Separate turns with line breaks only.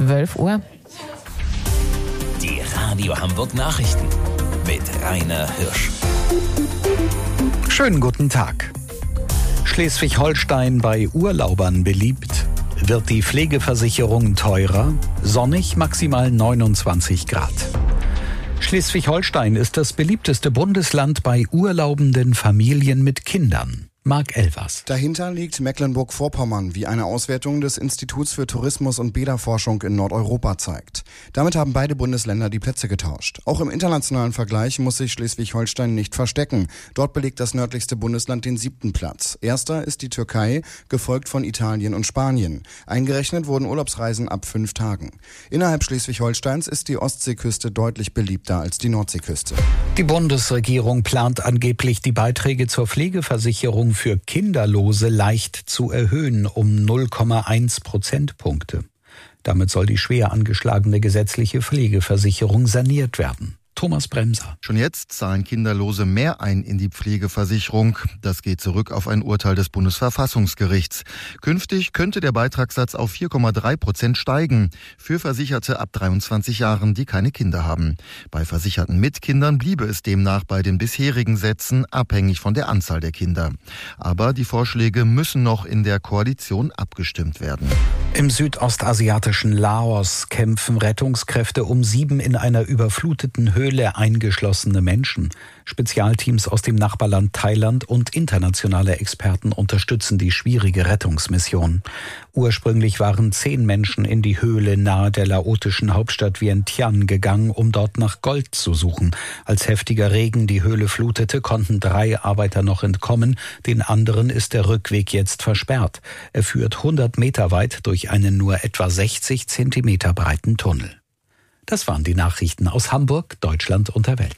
12 Uhr.
Die Radio Hamburg Nachrichten mit Rainer Hirsch.
Schönen guten Tag. Schleswig-Holstein bei Urlaubern beliebt. Wird die Pflegeversicherung teurer? Sonnig, maximal 29 Grad. Schleswig-Holstein ist das beliebteste Bundesland bei urlaubenden Familien mit Kindern. Marc Elvers.
Dahinter liegt Mecklenburg-Vorpommern, wie eine Auswertung des Instituts für Tourismus und Bäderforschung in Nordeuropa zeigt. Damit haben beide Bundesländer die Plätze getauscht. Auch im internationalen Vergleich muss sich Schleswig-Holstein nicht verstecken. Dort belegt das nördlichste Bundesland den 7. Platz. Erster ist die Türkei, gefolgt von Italien und Spanien. Eingerechnet wurden Urlaubsreisen ab 5 Tagen. Innerhalb Schleswig-Holsteins ist die Ostseeküste deutlich beliebter als die Nordseeküste.
Die Bundesregierung plant angeblich, die Beiträge zur Pflegeversicherung für Kinderlose leicht zu erhöhen um 0,1 Prozentpunkte. Damit soll die schwer angeschlagene gesetzliche Pflegeversicherung saniert werden. Thomas Bremser.
Schon jetzt zahlen Kinderlose mehr ein in die Pflegeversicherung. Das geht zurück auf ein Urteil des Bundesverfassungsgerichts. Künftig könnte der Beitragssatz auf 4,3% steigen. Für Versicherte ab 23 Jahren, die keine Kinder haben. Bei Versicherten mit Kindern bliebe es demnach bei den bisherigen Sätzen, abhängig von der Anzahl der Kinder. Aber die Vorschläge müssen noch in der Koalition abgestimmt werden.
Im südostasiatischen Laos kämpfen Rettungskräfte um 7 in einer überfluteten Höhle eingeschlossene Menschen. Spezialteams aus dem Nachbarland Thailand und internationale Experten unterstützen die schwierige Rettungsmission. Ursprünglich waren 10 Menschen in die Höhle nahe der laotischen Hauptstadt Vientiane gegangen, um dort nach Gold zu suchen. Als heftiger Regen die Höhle flutete, konnten 3 Arbeiter noch entkommen. Den anderen ist der Rückweg jetzt versperrt. Er führt 100 Meter weit durch einen nur etwa 60 Zentimeter breiten Tunnel. Das waren die Nachrichten aus Hamburg, Deutschland und der Welt.